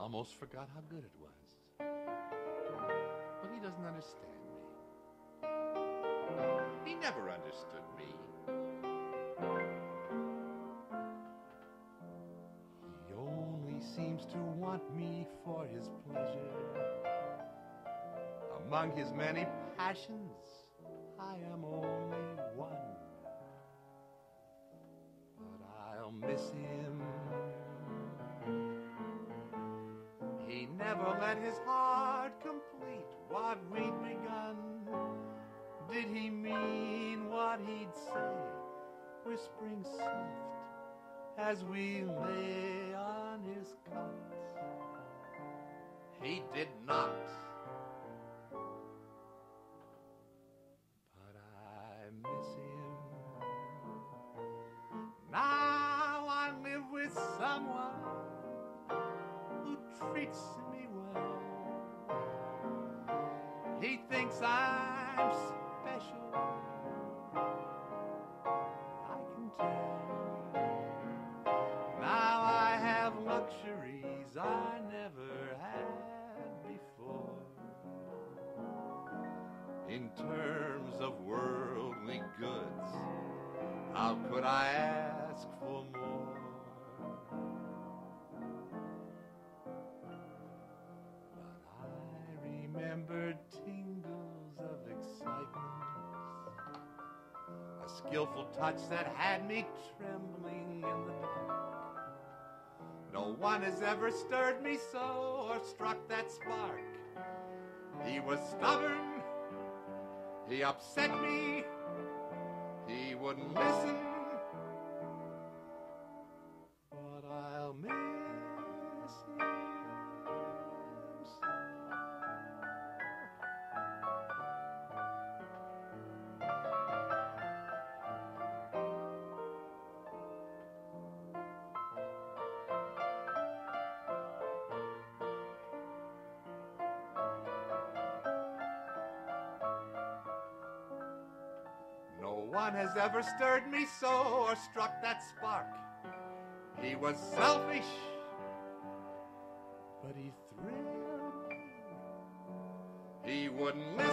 almost forgot how good it was. But he doesn't understand me. He never understood me. He only seems to want me for his pleasure. Among his many passions, I am only one. But I'll miss him. He never let his heart complete what we'd begun. Did he mean what he'd say, whispering soft as we lay on his cot? He did not. But I miss him. Now I live with someone who treats me well. He thinks I'm special, I can tell. Now I have luxuries I never had before. In terms of worldly goods, how could I ask for more? But I remember tingles of excitement, a skillful touch that had me trembling in the dark. No one has ever stirred me so or struck that spark. He was stubborn, he upset me, he wouldn't listen. But I'll miss him so. No one has ever stirred me so or struck that spark. He was selfish, but he thrilled me. He wouldn't listen.